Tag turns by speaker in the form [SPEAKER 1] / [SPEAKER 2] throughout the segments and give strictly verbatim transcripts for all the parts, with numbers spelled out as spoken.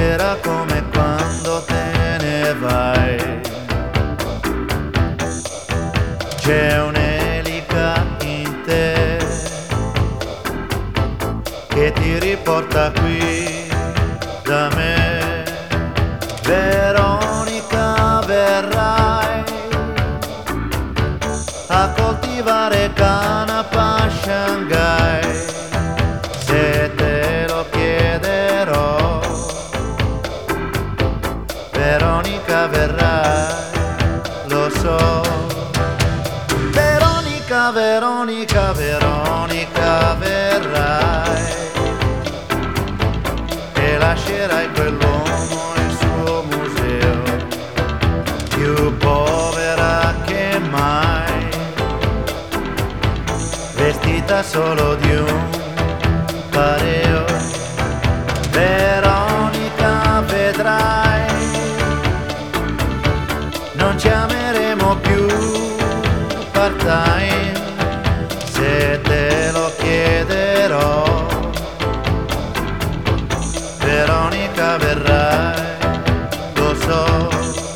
[SPEAKER 1] Era come quando te ne vai. C'è un'elica in te che ti riporta qui da me. Veronica, verrai a coltivare canapa a Shanghai. Se te lo chiederò, Veronica, verrai, lo so. Veronica, Veronica, Veronica, verrai e lascerai quell'uomo il suo museo, più povera che mai, vestita solo di un pareo. Veronica, vedrai, non ci ameremo più part-time. Se te lo chiederò, Veronica, verrai, lo so.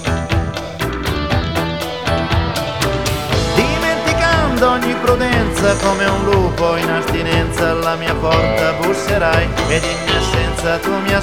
[SPEAKER 1] Dimenticando ogni prudenza, come un lupo in astinenza alla mia porta busserai ed in mia assenza tu mi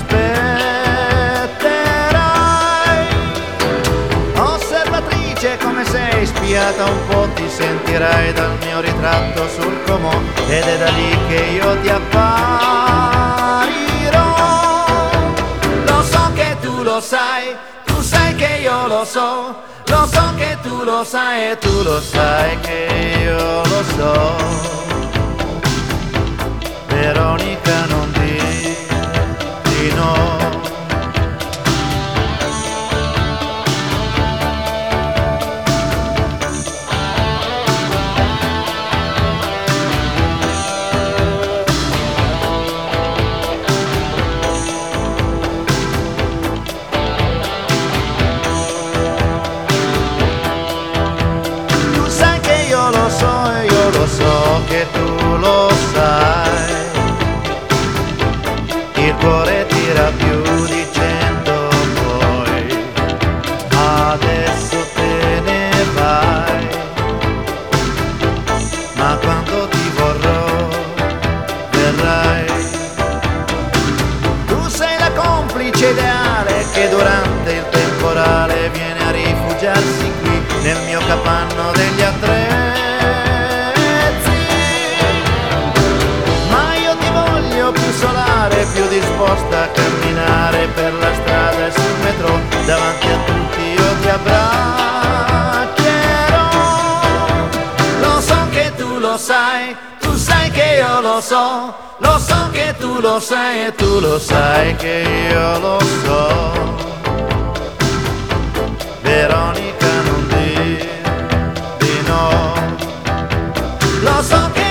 [SPEAKER 1] aspetterai. Osservatrice come sei, spiata un po' ti sentirai dal mio ritratto sul comò, ed è da lì che io ti apparirò. Lo so che tu lo sai, tu sai che io lo so, lo so che tu lo sai e tu lo sai che io lo so. Veronica, non dir di no. Lo so e io lo so che tu lo sai. Il cuore tira più di cento poi, adesso te ne vai. Ma quando ti vorrò, verrai. Tu sei la complice ideale che durante il temporale viene a rifugiarsi qui nel mio capanno degli attrezzi. Più solare, più disposta a camminare per la strada e sul metro, davanti a tutti io ti abbraccerò. Lo so che tu lo sai, tu sai che io lo so, lo so che tu lo sai e tu lo sai che io lo so. Veronica, non dir di no. Lo so che